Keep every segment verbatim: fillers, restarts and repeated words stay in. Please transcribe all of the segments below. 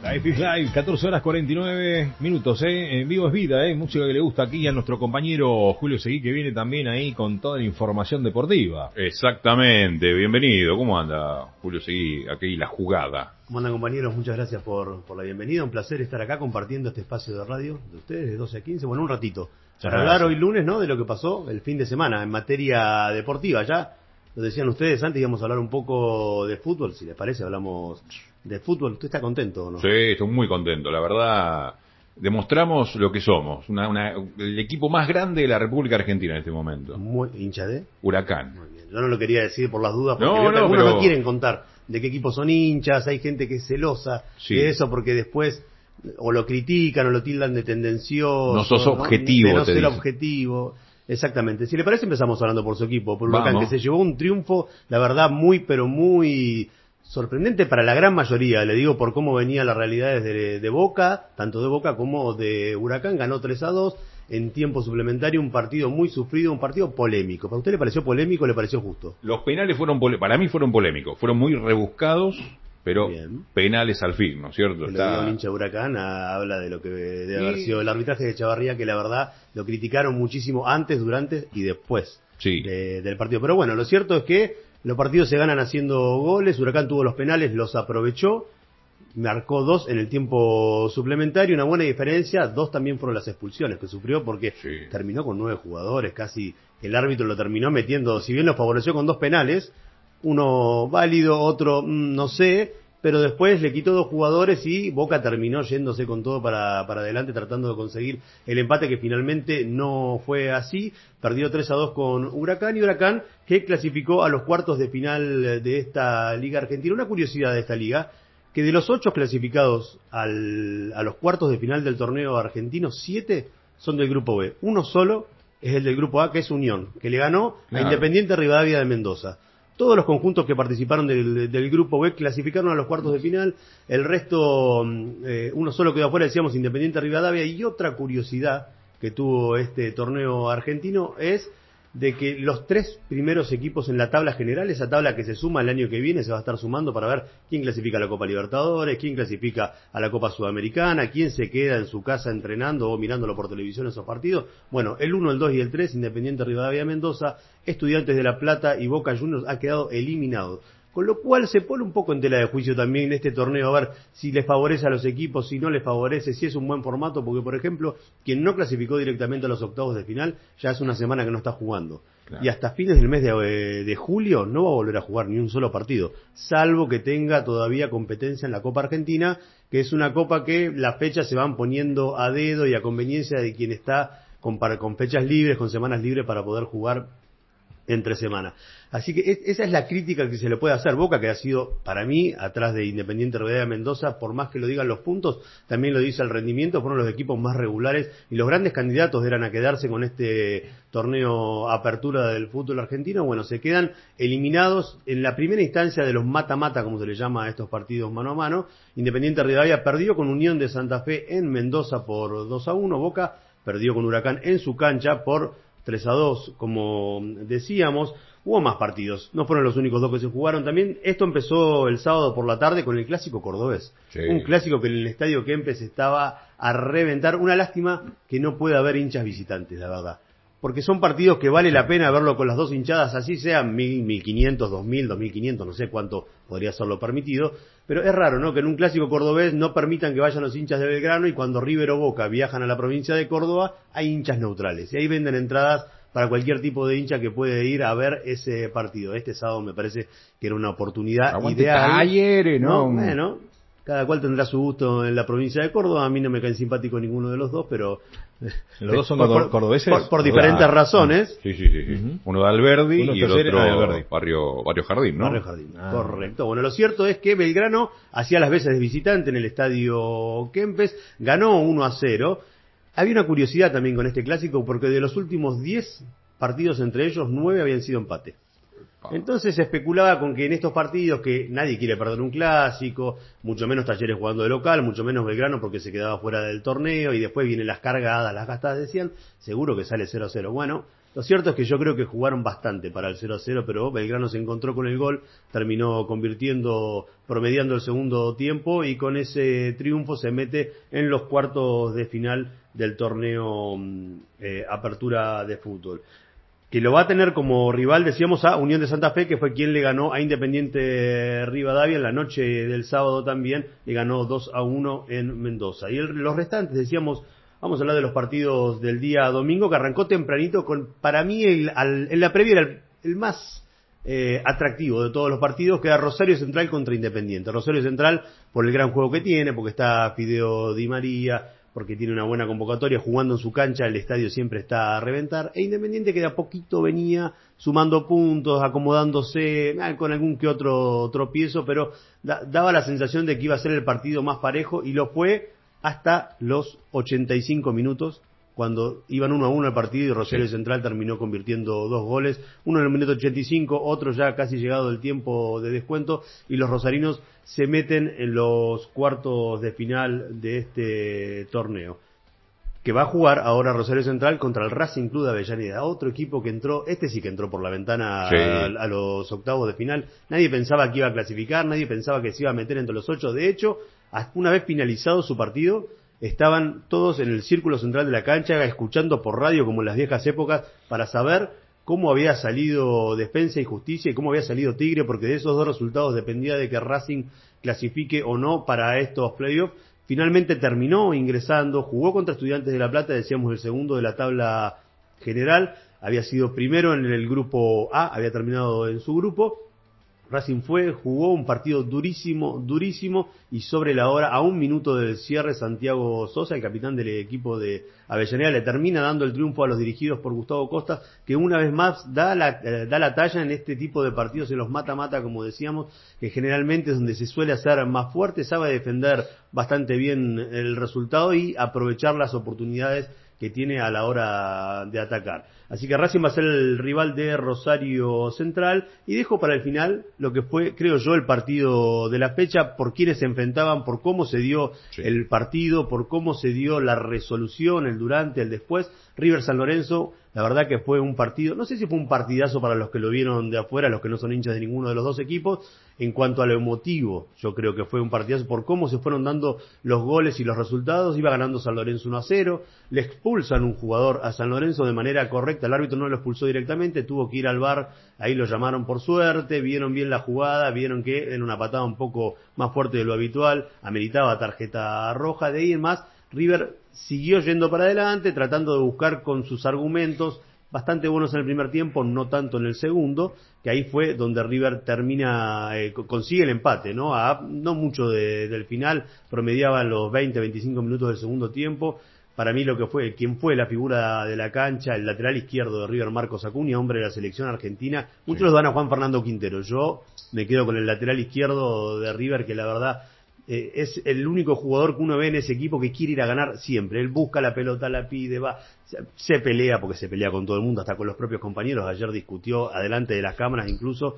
Life is Life, catorce horas cuarenta y nueve minutos, ¿eh? En vivo es vida, ¿eh? Música que le gusta aquí a nuestro compañero Julio Seguí, que viene también ahí con toda la información deportiva. Exactamente, bienvenido. ¿Cómo anda, Julio Seguí? Aquí la jugada. ¿Cómo andan, compañeros? Muchas gracias por, por la bienvenida. Un placer estar acá compartiendo este espacio de radio de ustedes de doce a quince. Bueno, un ratito. Para hablar hoy lunes, ¿no? De lo que pasó el fin de semana en materia deportiva. Ya lo decían ustedes antes, íbamos a hablar un poco de fútbol. Si les parece, hablamos de fútbol. ¿Usted está contento o no? Sí, estoy muy contento. La verdad, demostramos lo que somos. Una, una, el equipo más grande de la República Argentina en este momento. Muy hincha de Huracán. Muy bien. Yo no lo quería decir por las dudas, porque no, no, no, algunos pero... no quieren contar de qué equipos son hinchas. Hay gente que es celosa sí. de eso porque después o lo critican o lo tildan de tendencioso. No sos objetivo. De no te ser dice. objetivo. Exactamente. Si le parece, empezamos hablando por su equipo, por Huracán, Vamos. que se llevó un triunfo, la verdad, muy, pero muy sorprendente para la gran mayoría. Le digo por cómo venían las realidades de, de Boca, tanto de Boca como de Huracán. Ganó tres a dos en tiempo suplementario, un partido muy sufrido, un partido polémico. ¿Para usted le pareció polémico o le pareció justo? Los penales fueron, pole... para mí fueron polémicos, fueron muy rebuscados, pero bien. Penales al fin, ¿no es cierto? Está... El hincha de Huracán a, habla de lo que debe haber sido el arbitraje de Chavarría, que la verdad lo criticaron muchísimo antes, durante y después sí. de, del partido. Pero bueno, lo cierto es que los partidos se ganan haciendo goles. Huracán tuvo los penales, los aprovechó, marcó dos en el tiempo suplementario, una buena diferencia. Dos también fueron las expulsiones que sufrió, porque sí. terminó con nueve jugadores, casi el árbitro lo terminó metiendo, si bien lo favoreció con dos penales, uno válido, otro mmm, no sé, pero después le quitó dos jugadores y Boca terminó yéndose con todo para, para adelante, tratando de conseguir el empate, que finalmente no fue así. Perdió tres a dos con Huracán, y Huracán que clasificó a los cuartos de final de esta Liga Argentina. Una curiosidad de esta liga, que de los ocho clasificados al, a los cuartos de final del torneo argentino, siete son del Grupo B. Uno solo es el del Grupo A, que es Unión, que le ganó claro. a Independiente Rivadavia de Mendoza. Todos los conjuntos que participaron del, del Grupo B clasificaron a los cuartos de final. El resto, eh, uno solo quedó afuera, decíamos Independiente Rivadavia. Y otra curiosidad que tuvo este torneo argentino es de que los tres primeros equipos en la tabla general, esa tabla que se suma el año que viene, se va a estar sumando para ver quién clasifica a la Copa Libertadores, quién clasifica a la Copa Sudamericana, quién se queda en su casa entrenando o mirándolo por televisión esos partidos. Bueno, el uno, el dos y el tres, Independiente Rivadavia Mendoza, Estudiantes de La Plata y Boca Juniors ha quedado eliminado. Con lo cual se pone un poco en tela de juicio también este torneo, a ver si les favorece a los equipos, si no les favorece, si es un buen formato, porque por ejemplo, quien no clasificó directamente a los octavos de final, ya hace una semana que no está jugando. Claro. Y hasta fines del mes de, de julio no va a volver a jugar ni un solo partido, salvo que tenga todavía competencia en la Copa Argentina, que es una copa que las fechas se van poniendo a dedo y a conveniencia de quien está con, con fechas libres, con semanas libres para poder jugar entre semana. Así que es, esa es la crítica que se le puede hacer. Boca, que ha sido para mí atrás de Independiente Rivadavia Mendoza, por más que lo digan los puntos, también lo dice el rendimiento, fueron los equipos más regulares y los grandes candidatos eran a quedarse con este torneo apertura del fútbol argentino. Bueno, se quedan eliminados en la primera instancia de los mata-mata, como se le llama a estos partidos mano a mano. Independiente Rivadavia perdió con Unión de Santa Fe en Mendoza por dos a uno. Boca perdió con Huracán en su cancha por tres a dos, como decíamos. Hubo más partidos, no fueron los únicos dos que se jugaron. También esto empezó el sábado por la tarde con el clásico cordobés. Sí. Un clásico que en el estadio Kempes estaba a reventar. Una lástima que no pueda haber hinchas visitantes, la verdad. Porque son partidos que vale la pena verlo con las dos hinchadas, así sean mil, mil quinientos, dos mil, dos mil quinientos, no sé cuánto podría ser lo permitido. Pero es raro, ¿no?, que en un clásico cordobés no permitan que vayan los hinchas de Belgrano, y cuando River o Boca viajan a la provincia de Córdoba hay hinchas neutrales. Y ahí venden entradas para cualquier tipo de hincha que puede ir a ver ese partido. Este sábado me parece que era una oportunidad Aguante ideal. Talleres, ¿no? ¿no? Bueno, cada cual tendrá su gusto en la provincia de Córdoba. A mí no me caen simpáticos ninguno de los dos, pero... ¿Los dos son por, cordobeses? Por, por diferentes claro. razones. Sí, sí, sí. sí. Uh-huh. Uno de Alberdi Uno y el Talleres, otro ah, Alberdi. Barrio, Barrio Jardín, ¿no? Barrio Jardín, ah. correcto. Bueno, lo cierto es que Belgrano hacía las veces de visitante en el estadio Kempes, ganó uno a cero. Había una curiosidad también con este clásico, porque de los últimos diez partidos entre ellos, nueve habían sido empate. Entonces se especulaba con que en estos partidos, que nadie quiere perder un clásico, mucho menos Talleres jugando de local, mucho menos Belgrano porque se quedaba fuera del torneo, y después vienen las cargadas, las gastadas, decían, seguro que sale cero a cero. Bueno, Lo cierto es que yo creo que jugaron bastante para el cero a cero, pero Belgrano se encontró con el gol, terminó convirtiendo, promediando el segundo tiempo y con ese triunfo se mete en los cuartos de final del torneo eh, Apertura de Fútbol. Que lo va a tener como rival, decíamos, a Unión de Santa Fe, que fue quien le ganó a Independiente Rivadavia en la noche del sábado también, le ganó dos a uno en Mendoza. Y el, los restantes, decíamos, vamos a hablar de los partidos del día domingo, que arrancó tempranito con, para mí, el, al, en la previa era el, el más eh, atractivo de todos los partidos, que era Rosario Central contra Independiente. Rosario Central por el gran juego que tiene, porque está Fideo Di María, porque tiene una buena convocatoria, jugando en su cancha, el estadio siempre está a reventar, e Independiente que de a poquito venía sumando puntos, acomodándose, con algún que otro tropiezo, pero da, daba la sensación de que iba a ser el partido más parejo, y lo fue hasta los ochenta y cinco minutos, cuando iban uno a uno al partido y Rosario sí. Central terminó convirtiendo dos goles, uno en el minuto ochenta y cinco, otro ya casi llegado el tiempo de descuento, y los rosarinos se meten en los cuartos de final de este torneo, que va a jugar ahora Rosario Central contra el Racing Club de Avellaneda, otro equipo que entró, este sí que entró por la ventana sí. a, a los octavos de final. Nadie pensaba que iba a clasificar, nadie pensaba que se iba a meter entre los ocho. De hecho, una vez finalizado su partido, estaban todos en el círculo central de la cancha escuchando por radio como en las viejas épocas para saber cómo había salido Defensa y Justicia y cómo había salido Tigre, porque de esos dos resultados dependía de que Racing clasifique o no para estos playoffs. Finalmente terminó ingresando, jugó contra Estudiantes de La Plata, decíamos el segundo de la tabla general, había sido primero en el grupo A, había terminado en su grupo. Racing fue, jugó un partido durísimo, durísimo, y sobre la hora, a un minuto del cierre, Santiago Sosa, el capitán del equipo de Avellaneda, le termina dando el triunfo a los dirigidos por Gustavo Costa, que una vez más da la, eh, da la talla en este tipo de partidos, en los mata-mata, como decíamos, que generalmente es donde se suele hacer más fuerte, sabe defender bastante bien el resultado y aprovechar las oportunidades que tiene a la hora de atacar. Así que Racing va a ser el rival de Rosario Central, y dejo para el final lo que fue, creo yo, el partido de la fecha, por quienes se enfrentaban, por cómo se dio sí. el partido, por cómo se dio la resolución, el durante, el después. River San Lorenzo, la verdad que fue un partido, no sé si fue un partidazo para los que lo vieron de afuera, los que no son hinchas de ninguno de los dos equipos. En cuanto a lo emotivo, yo creo que fue un partidazo por cómo se fueron dando los goles y los resultados. Iba ganando San Lorenzo uno a cero, le expulsan un jugador a San Lorenzo de manera correcta, el árbitro no lo expulsó directamente, tuvo que ir al V A R, ahí lo llamaron por suerte, vieron bien la jugada, vieron que era una patada un poco más fuerte de lo habitual, ameritaba tarjeta roja. De ahí en más, River siguió yendo para adelante, tratando de buscar con sus argumentos, bastante buenos en el primer tiempo, no tanto en el segundo, que ahí fue donde River termina, eh, consigue el empate, ¿no? A, no mucho de, del final, promediaba los veinte, veinticinco minutos del segundo tiempo. Para mí lo que fue, quien fue la figura de la cancha, el lateral izquierdo de River, Marcos Acuña, hombre de la selección argentina, muchos sí. los dan a Juan Fernando Quintero, yo me quedo con el lateral izquierdo de River, que la verdad eh, es el único jugador que uno ve en ese equipo que quiere ir a ganar siempre. Él busca la pelota, la pide, va, se, se pelea, porque se pelea con todo el mundo, hasta con los propios compañeros. Ayer discutió adelante de las cámaras incluso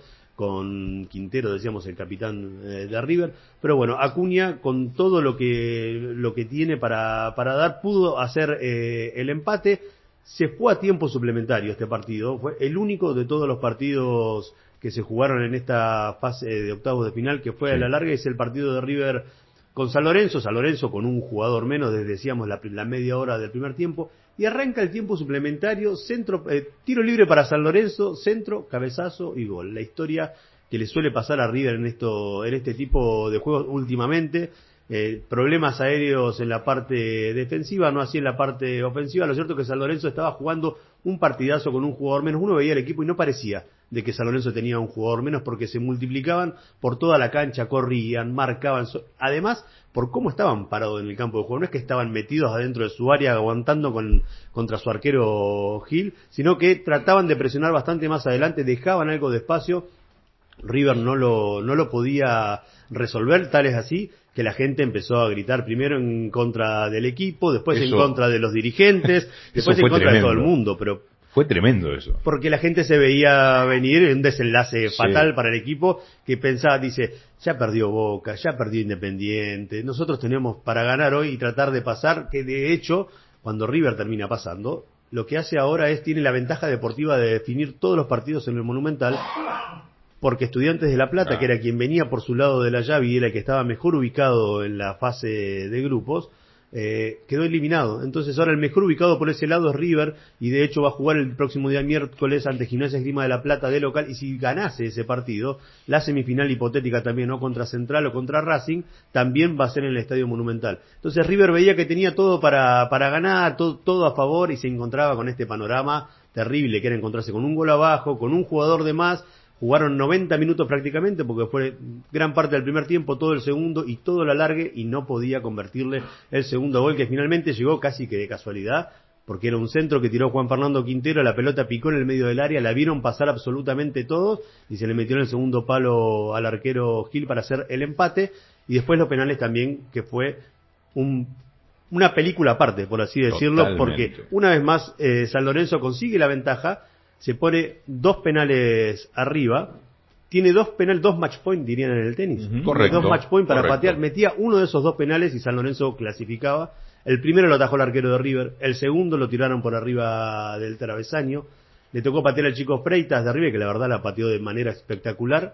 con Quintero, decíamos, el capitán eh, de River. Pero bueno, Acuña, con todo lo que lo que tiene para, para dar, pudo hacer eh, el empate. Se fue a tiempo suplementario este partido, fue el único de todos los partidos que se jugaron en esta fase de octavos de final que fue sí. a la larga. Es el partido de River con San Lorenzo, San Lorenzo con un jugador menos, desde decíamos la, la media hora del primer tiempo, y arranca el tiempo suplementario, centro, eh, tiro libre para San Lorenzo, centro, cabezazo y gol. La historia que le suele pasar a River en esto, en este tipo de juegos últimamente. Eh, problemas aéreos en la parte defensiva, no así en la parte ofensiva. Lo cierto es que San Lorenzo estaba jugando un partidazo con un jugador menos. Uno veía el equipo y no parecía de que San Lorenzo tenía un jugador menos, porque se multiplicaban por toda la cancha, corrían, marcaban. Además, por cómo estaban parados en el campo de juego, no es que estaban metidos adentro de su área aguantando con, contra su arquero Gil, sino que trataban de presionar bastante más adelante, dejaban algo de espacio. River no lo, no lo podía resolver, tal es así que la gente empezó a gritar primero en contra del equipo, después eso, en contra de los dirigentes, después en contra tremendo. de todo el mundo, pero fue tremendo eso. Porque la gente se veía venir, un desenlace sí. fatal para el equipo, que pensaba, dice, ya perdió Boca, ya perdió Independiente, nosotros tenemos para ganar hoy y tratar de pasar, que de hecho, cuando River termina pasando, lo que hace ahora es, tiene la ventaja deportiva de definir todos los partidos en el Monumental, porque Estudiantes de La Plata, ah. que era quien venía por su lado de la llave y era el que estaba mejor ubicado en la fase de grupos, eh, quedó eliminado. Entonces ahora el mejor ubicado por ese lado es River, y de hecho va a jugar el próximo día miércoles ante Gimnasia Esgrima de La Plata de local, y si ganase ese partido, la semifinal hipotética también, ¿no?, contra Central o contra Racing, también va a ser en el Estadio Monumental. Entonces River veía que tenía todo para, para ganar, todo, todo a favor, y se encontraba con este panorama terrible, que era encontrarse con un gol abajo, con un jugador de más. Jugaron noventa minutos prácticamente, porque fue gran parte del primer tiempo, todo el segundo y todo el alargue, y no podía convertirle el segundo gol, que finalmente llegó casi que de casualidad, porque era un centro que tiró Juan Fernando Quintero, la pelota picó en el medio del área, la vieron pasar absolutamente todos, y se le metió en el segundo palo al arquero Gil para hacer el empate, y después los penales también, que fue un... una película aparte, por así decirlo. Totalmente. Porque una vez más eh, San Lorenzo consigue la ventaja, se pone dos penales arriba, tiene dos penales, dos match point dirían en el tenis, uh-huh. Correcto, dos match point para correcto. patear, metía uno de esos dos penales y San Lorenzo clasificaba. El primero lo atajó el arquero de River, el segundo lo tiraron por arriba del travesaño, le tocó patear al chico Freitas de River, que la verdad la pateó de manera espectacular,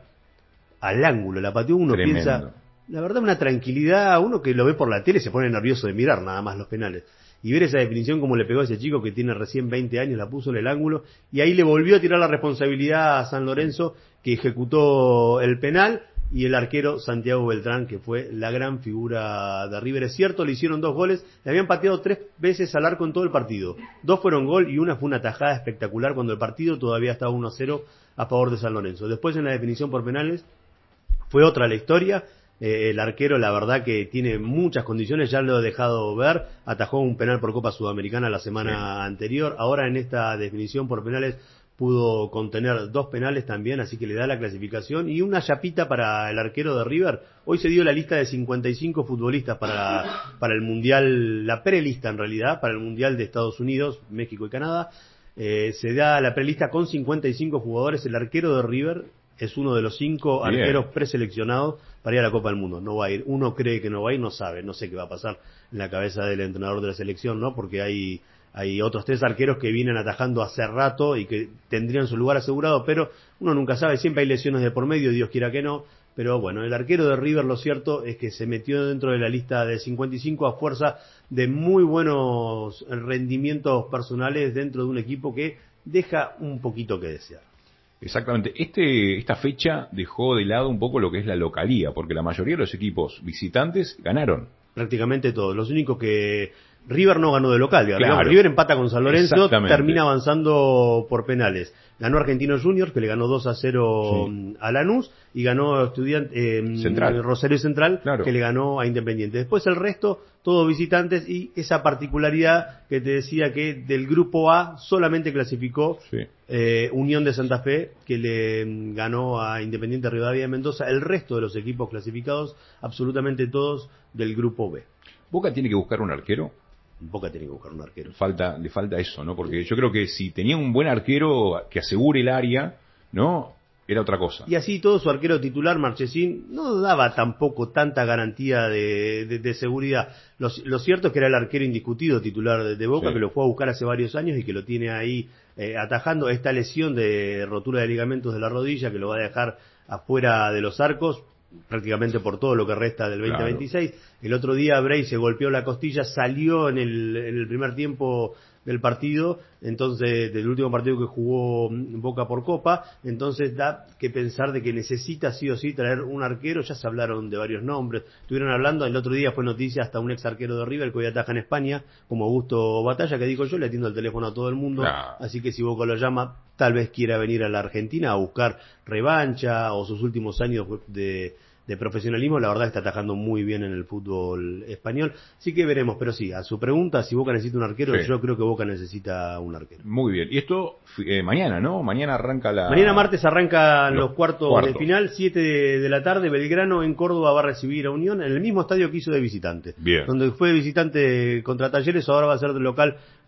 al ángulo, la pateó. Uno Tremendo. Piensa, la verdad, una tranquilidad, uno que lo ve por la tele se pone nervioso de mirar nada más los penales. Y ver esa definición como le pegó a ese chico que tiene recién veinte años, la puso en el ángulo, y ahí le volvió a tirar la responsabilidad a San Lorenzo, que ejecutó el penal, y el arquero Santiago Beltrán, que fue la gran figura de River. Es cierto, le hicieron dos goles, le habían pateado tres veces al arco en todo el partido. Dos fueron gol y una fue una tajada espectacular cuando el partido todavía estaba uno a cero a favor de San Lorenzo. Después en la definición por penales fue otra la historia. Eh, el arquero, la verdad que tiene muchas condiciones, ya lo he dejado ver, atajó un penal por Copa Sudamericana la semana sí. anterior, ahora en esta definición por penales pudo contener dos penales también, así que le da la clasificación y una chapita para el arquero de River. Hoy se dio la lista de cincuenta y cinco futbolistas para, para el Mundial, la prelista en realidad, para el Mundial de Estados Unidos, México y Canadá. Eh, se da la prelista con cincuenta y cinco jugadores, el arquero de River es uno de los cinco Bien. arqueros preseleccionados para ir a la Copa del Mundo. No va a ir. Uno cree que no va a ir, no sabe, no sé qué va a pasar en la cabeza del entrenador de la selección, ¿no? Porque hay hay otros tres arqueros que vienen atajando hace rato y que tendrían su lugar asegurado, pero uno nunca sabe, siempre hay lesiones de por medio, Dios quiera que no. Pero bueno, el arquero de River, lo cierto es que se metió dentro de la lista de cincuenta y cinco a fuerza de muy buenos rendimientos personales dentro de un equipo que deja un poquito que desear. Exactamente. Este, esta fecha dejó de lado un poco lo que es la localía, porque la mayoría de los equipos visitantes ganaron. Prácticamente todos. Los únicos que... River no ganó de local, digamos. Claro. River empata con San Lorenzo, termina avanzando por penales. Ganó Argentinos Juniors, que le ganó dos a cero sí. a Lanús, y ganó Estudiante, eh, Central. Rosario Central, claro. que le ganó a Independiente. Después el resto, todos visitantes, y esa particularidad que te decía que del grupo A solamente clasificó sí. eh, Unión de Santa Fe, que le ganó a Independiente Rivadavia de Mendoza. El resto de los equipos clasificados, absolutamente todos del grupo B. ¿Boca tiene que buscar un arquero? Boca tiene que buscar un arquero. Falta, le falta eso, ¿no? Porque yo creo que si tenía un buen arquero que asegure el área, ¿no? Era otra cosa. Y así todo su arquero titular, Marchesín, no daba tampoco tanta garantía de, de, de seguridad. Lo, lo cierto es que era el arquero indiscutido titular de, de Boca, sí. que lo fue a buscar hace varios años y que lo tiene ahí eh, atajando esta lesión de rotura de ligamentos de la rodilla que lo va a dejar afuera de los arcos prácticamente por todo lo que resta del veinte veintiséis. Claro. El otro día Bray se golpeó la costilla, salió en el, en el primer tiempo del partido, entonces del último partido que jugó Boca por Copa, entonces da que pensar de que necesita sí o sí traer un arquero. Ya se hablaron de varios nombres, estuvieron hablando, el otro día fue noticia hasta un ex arquero de River que hoy ataja en España, como Augusto Batalla, que dijo: yo le atiendo el teléfono a todo el mundo, claro. así que si Boca lo llama, tal vez quiera venir a la Argentina a buscar revancha o sus últimos años de de profesionalismo. La verdad está atajando muy bien en el fútbol español, así que veremos. Pero sí, a su pregunta, si Boca necesita un arquero, sí. yo creo que Boca necesita un arquero. Muy bien, y esto eh, mañana, ¿no? Mañana arranca la... Mañana martes arrancan los, los cuartos, cuartos de final, siete de, de la tarde, Belgrano en Córdoba va a recibir a Unión, en el mismo estadio que hizo de visitante. Bien. Donde fue de visitante contra Talleres, ahora va a ser de local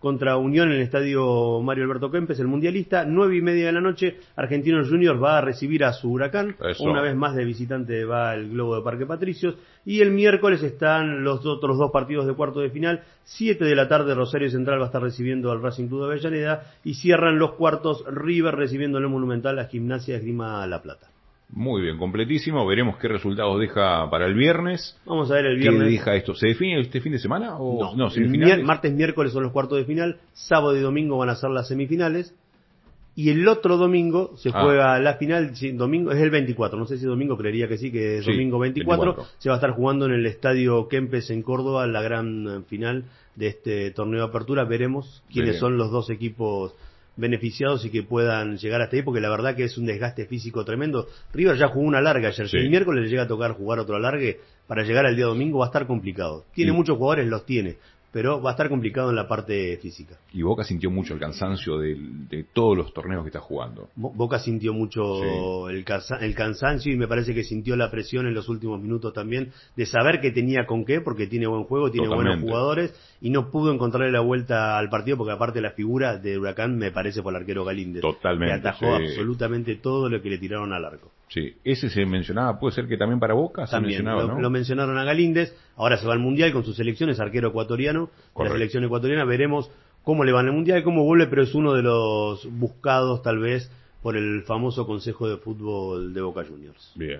contra Unión en el estadio Mario Alberto Kempes, el mundialista. Nueve y media de la noche, Argentinos Juniors va a recibir a su Huracán. Eso. Una vez más de visitante va el Globo de Parque Patricios. Y el miércoles están los otros dos partidos de cuarto de final. Siete de la tarde, Rosario Central va a estar recibiendo al Racing Club de Avellaneda. Y cierran los cuartos, River recibiendo en el Monumental a Gimnasia de Esgrima La Plata. Muy bien, completísimo. Veremos qué resultados deja para el viernes. Vamos a ver el viernes. ¿Qué deja esto? ¿Se define este fin de semana? O No, no el semifinales? mier- martes, miércoles son los cuartos de final. Sábado y domingo van a ser las semifinales. Y el otro domingo se Ah. juega la final. Sí, domingo es el veinticuatro. No sé si domingo, creería que sí, que es Sí, domingo veinticuatro. veinticuatro. Se va a estar jugando en el estadio Kempes en Córdoba la gran eh, final de este torneo de apertura. Veremos quiénes Veremos. son los dos equipos beneficiados y que puedan llegar hasta ahí, porque la verdad que es un desgaste físico tremendo. River ya jugó una larga ayer. Si Sí. el miércoles le llega a tocar jugar otro alargue, para llegar al día domingo va a estar complicado. Tiene Sí. muchos jugadores, los tiene, pero va a estar complicado en la parte física. Y Boca sintió mucho el cansancio de, de todos los torneos que está jugando. Bo- Boca sintió mucho Sí. el, cansa- el cansancio y me parece que sintió la presión en los últimos minutos también de saber que tenía con qué, porque tiene buen juego, tiene Totalmente. buenos jugadores y no pudo encontrarle la vuelta al partido, porque aparte la figura de Huracán me parece por el arquero Galíndez. Totalmente, Que atajó sí. absolutamente todo lo que le tiraron al arco. Sí, ese se mencionaba, puede ser que también para Boca se También mencionaba, lo, ¿no? lo mencionaron a Galíndez, ahora se va al Mundial con sus selecciones, arquero ecuatoriano, Correcto. la selección ecuatoriana, veremos cómo le va en el Mundial, cómo vuelve, pero es uno de los buscados tal vez por el famoso Consejo de Fútbol de Boca Juniors. Bien.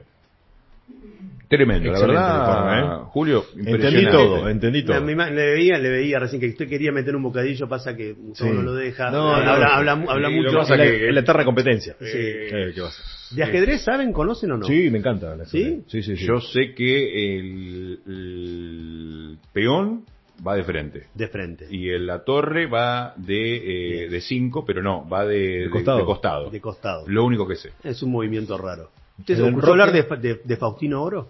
Tremendo, Excelente la verdad, el informe, ¿eh? Julio, Entendí impresionante. todo, entendí todo. Me- me- le veía, le veía recién que usted quería meter un bocadillo, pasa que Gustavo Sí. no lo deja, No, habla, no, habla, no. habla, habla Sí, mucho. lo que pasa Es la, que- es la eterna competencia. Sí. Eh, ¿qué va a ser? ¿De ajedrez saben, conocen o no? Sí, me encanta. la ¿Sí? historia. Sí, sí, sí. Yo sé que el, el peón va de frente. De frente. Y el- la torre va de eh, de cinco, pero no, va de, de- costado. de costado. De costado. Lo único que sé. Es un movimiento raro. ¿Usted En el escuchó roque- hablar de, de, de Faustino Oro?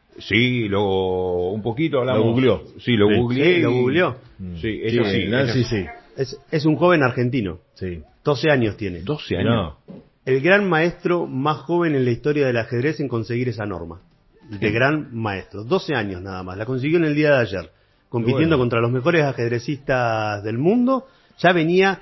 Sí, luego un poquito hablamos. Lo googleó. Sí, lo Sí. googleé. Sí, lo y- googleó. Mm. Sí, ella sí. Nancy ella- sí. Es, es un joven argentino. Sí. doce años tiene. doce años. No. El gran maestro más joven en la historia del ajedrez en conseguir esa norma. De gran maestro. doce años nada más. La consiguió en el día de ayer. Compitiendo Bueno. contra los mejores ajedrecistas del mundo. Ya venía...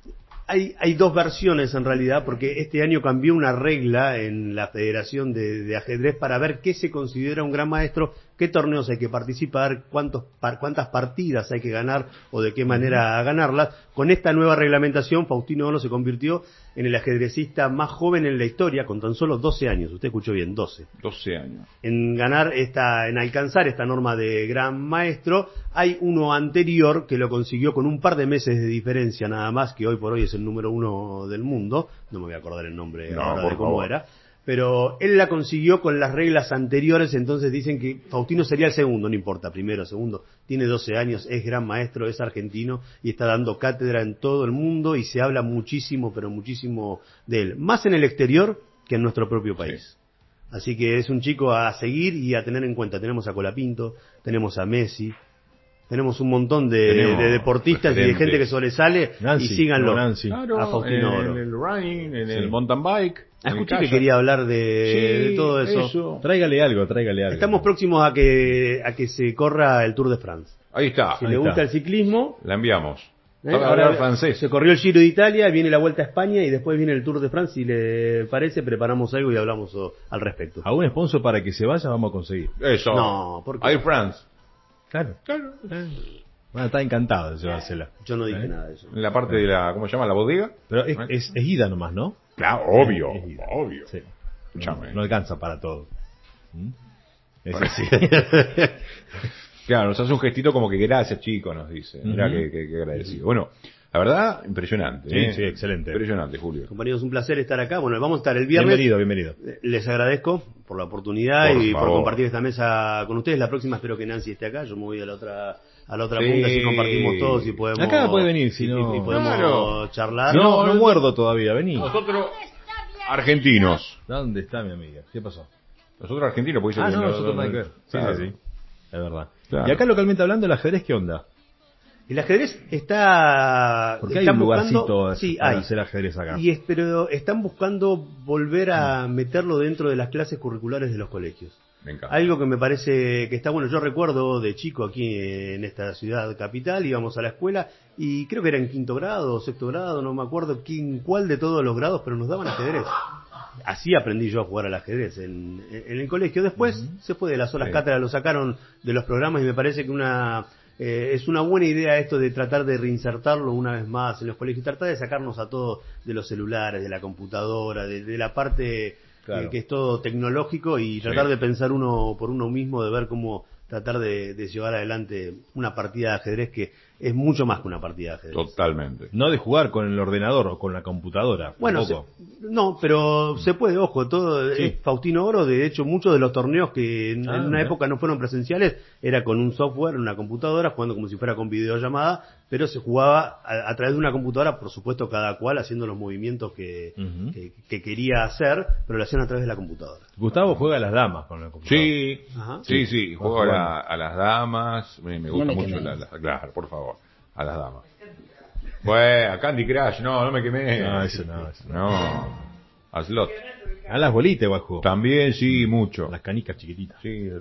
Hay, hay dos versiones en realidad, porque este año cambió una regla en la Federación de, de Ajedrez para ver qué se considera un gran maestro, qué torneos hay que participar, cuántos, par- cuántas partidas hay que ganar o de qué manera ganarlas. Con esta nueva reglamentación, Faustino Ono se convirtió en el ajedrecista más joven en la historia, con tan solo doce años. Usted escuchó bien, doce. doce años. En ganar esta, en alcanzar esta norma de gran maestro. Hay uno anterior que lo consiguió con un par de meses de diferencia nada más, que hoy por hoy es el número uno del mundo. No me voy a acordar el nombre No, ahora por de cómo favor. era. Pero él la consiguió con las reglas anteriores, entonces dicen que Faustino sería el segundo, no importa, primero, segundo. Tiene doce años, es gran maestro, es argentino y está dando cátedra en todo el mundo y se habla muchísimo, pero muchísimo de él. Más en el exterior que en nuestro propio país. Así que es un chico a seguir y a tener en cuenta. Tenemos a Colapinto, tenemos a Messi, tenemos un montón de, Tenemos de deportistas y de referentes. gente que sobresale. Nancy, y síganlo no, Nancy. Claro, a Faustino en Oro. el running, en Sí. el mountain bike. Ah, en el escuché que kayak. quería hablar de, Sí, de todo eso. Tráigale algo, tráigale algo. Estamos próximos a que a que se corra el Tour de France. Ahí está. Si Ahí le está. gusta el ciclismo, La enviamos. ¿eh? Para hablar francés. se corrió el Giro de Italia, viene la Vuelta a España y después viene el Tour de France. Si le parece, preparamos algo y hablamos oh, al respecto. A un sponsor para que se vaya vamos a conseguir. Eso. No, ¿por qué? Air France. Claro. Claro. Bueno, está encantado de llevársela. Yo no dije ¿Eh? nada de eso. En la parte de la, ¿cómo se llama? La bodega. Pero es, es, es ida nomás, ¿no? Claro, obvio. Es ida. Obvio. Sí. Escuchame. No, no alcanza para todo. ¿Mm? Es Bueno. así. Claro, nos hace un gestito como que gracias, chico, nos dice. Mirá Ujú. que, que- que agradecido. Bueno, la verdad, impresionante. Sí, ¿eh? sí, excelente. Impresionante, Julio. Compañeros, un placer estar acá. Bueno, vamos a estar el viernes. Bienvenido, bienvenido. Les agradezco por la oportunidad Por y por favor. compartir esta mesa con ustedes. La próxima espero que Nancy esté acá. Yo me voy a la otra a la otra Sí. punta si compartimos todos y podemos Acá puede venir, si y- no- y podemos Claro. charlar. No, no muerdo todavía, vení. Nosotros, argentinos. ¿Dónde está mi amiga? ¿Qué pasó? Nosotros argentinos, porque dice Ah, que no, nosotros nada que ver. Sí, Claro. sí, sí. Es verdad. Claro. Y acá localmente hablando, el ajedrez, ¿qué onda? El ajedrez está Porque hay están un lugarcito buscando, sí, para hay. hacer ajedrez acá. Y es, pero están buscando volver a meterlo dentro de las clases curriculares de los colegios. Me encanta. Algo que me parece que está bueno, yo recuerdo de chico aquí en esta ciudad capital, íbamos a la escuela y creo que era en quinto grado o sexto grado, no me acuerdo quién, cuál de todos los grados, pero nos daban ajedrez. Así aprendí yo a jugar al ajedrez en, en el colegio. Después uh-huh. se fue de las horas sí. cátedras, lo sacaron de los programas y me parece que una eh, es una buena idea esto de tratar de reinsertarlo una vez más en los colegios, tratar de sacarnos a todos de los celulares, de la computadora, de, de la parte claro. eh, que es todo tecnológico y tratar sí. de pensar uno por uno mismo, de ver cómo tratar de, de llevar adelante una partida de ajedrez que es mucho más que una partida de ajedrez. Totalmente. No de jugar con el ordenador o con la computadora. Bueno, se, no, pero se puede, ojo, todo sí. es Faustino Oro. De hecho, muchos de los torneos que en, ah, en una ¿eh? época no fueron presenciales era con un software, una computadora, jugando como si fuera con videollamada, pero se jugaba a, a través de una computadora, por supuesto, cada cual haciendo los movimientos que, uh-huh. que, que quería hacer, pero lo hacían a través de la computadora. Gustavo juega a las damas con la computadora. Sí, Ajá. sí, sí, sí, juego a, la, a las damas, me, me gusta no me mucho la, la, claro, por favor. A las damas. Bueno, a Candy Crush, no, no me quemé. No, eso no, eso no. No, a Slot. A las bolitas, bajo. También, sí, mucho. Las canicas chiquititas. Sí.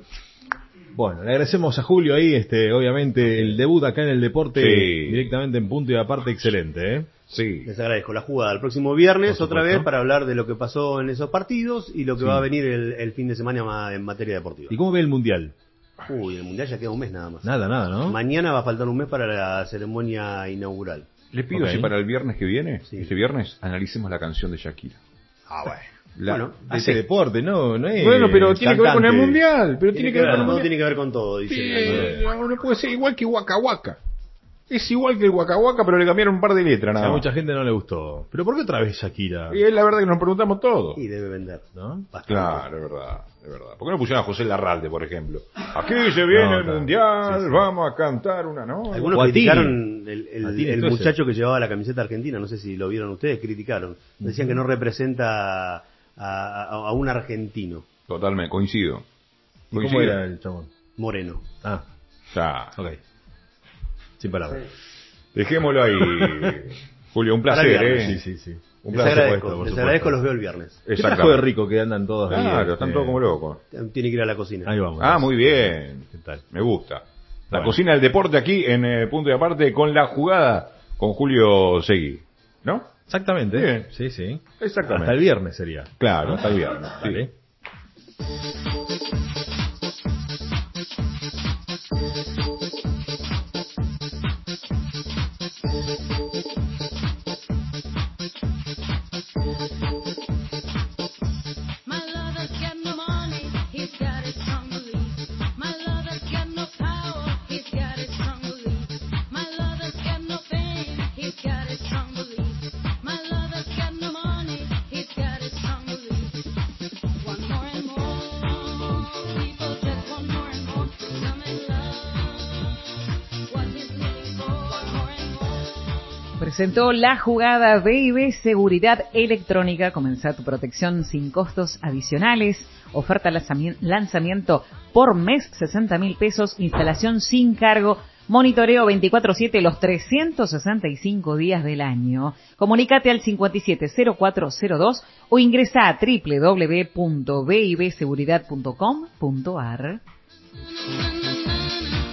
Bueno, le agradecemos a Julio ahí, este, obviamente, el debut acá en el deporte, sí. directamente en punto y aparte, excelente, ¿eh? Sí. Les agradezco la jugada el próximo viernes, otra vez, para hablar de lo que pasó en esos partidos y lo que sí. va a venir el, el fin de semana en materia deportiva. ¿Y cómo ve el Mundial? Uy, el Mundial ya queda un mes nada más. Nada, nada, ¿no? Mañana va a faltar un mes para la ceremonia inaugural. Le pido okay. si para el viernes que viene, sí. este viernes, analicemos la canción de Shakira. Ah, bueno. La, bueno, ese deporte, no, no es. Bueno, pero tiene que ver con el Mundial. Pero tiene, tiene que ver, ver con el Mundial. Tiene que ver con todo, dice. Sí, no, no puede ser igual que Waka Waka. Es igual que el Waka Waka, pero le cambiaron un par de letras, nada A más. mucha gente no le gustó. ¿Pero por qué otra vez Shakira? Y es la verdad que nos preguntamos todo. Y debe vender, ¿no? Bastante. Claro, es verdad, es verdad. ¿Por qué no pusieron a José Larralde, por ejemplo? Aquí se viene no, el claro. Mundial, sí, sí. vamos a cantar una, ¿no? Algunos Guatini. criticaron el, el, Guatini, el muchacho que llevaba la camiseta argentina, no sé si lo vieron ustedes, criticaron. Decían uh-huh. que no representa a, a, a un argentino. Totalmente, coincido. ¿Y coincido? ¿Cómo era el chabón? Moreno. Ah, ya. Ok. Sin palabras. Sí. Dejémoslo ahí, Julio, un placer, ¿eh? Sí, sí, sí. Un les placer. Agradezco, Puesto, les agradezco, los veo el viernes. ¿Qué trajo de rico que andan todos ahí? Claro, este... están todos como locos. Tiene que ir a la cocina. Ahí vamos. Ah, muy bien. ¿Qué tal? Me gusta. La bueno. cocina del deporte aquí en eh, Punto y Aparte con la jugada con Julio Seguí, ¿no? Exactamente. Bien. Sí, sí. Exactamente. Hasta el viernes sería. Claro, hasta el viernes. Sí. Vale. Presentó la jugada B y B Seguridad Electrónica. Comenzá tu protección sin costos adicionales. Oferta lanzamiento por mes, sesenta mil pesos. Instalación sin cargo. Monitoreo veinticuatro siete los trescientos sesenta y cinco días del año. Comunícate al cincuenta y siete cero cuatro cero dos o ingresa a doble u doble u doble u punto b i b seguridad punto com punto a r.